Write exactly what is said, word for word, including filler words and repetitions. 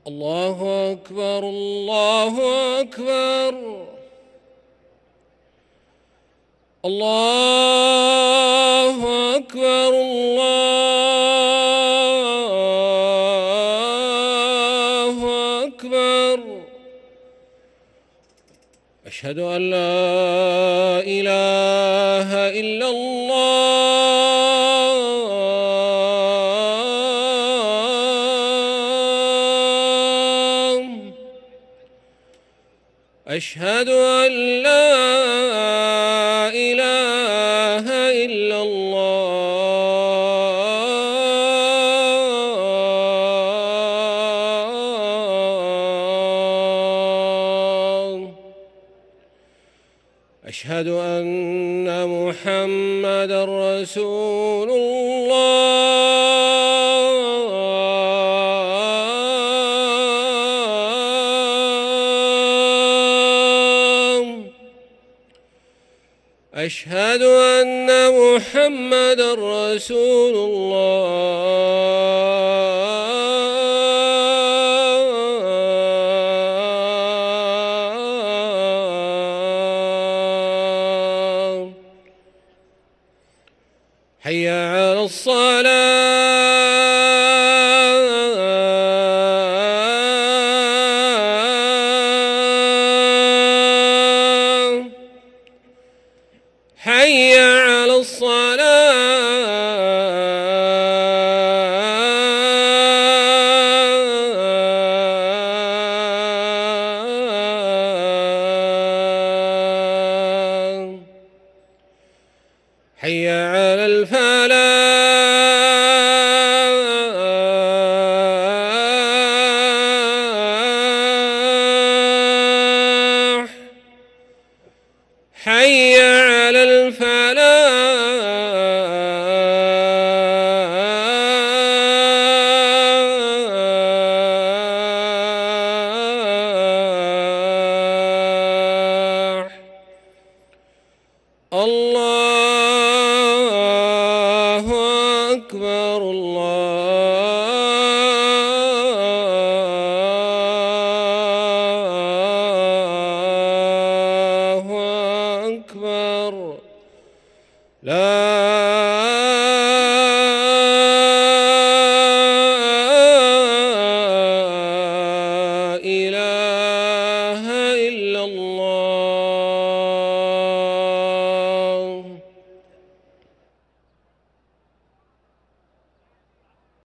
الله أكبر الله أكبر الله أكبر الله أكبر. أشهد أن لا إله إلا الله. أشهد أن لا إله إلا الله. أشهد أن محمدًا رسول الله. أشهد أن محمدًا رسول الله. حي على الصلاة. حي على الصلاة. حي على الفلاح. حي على الفلاح. الله أكبر الله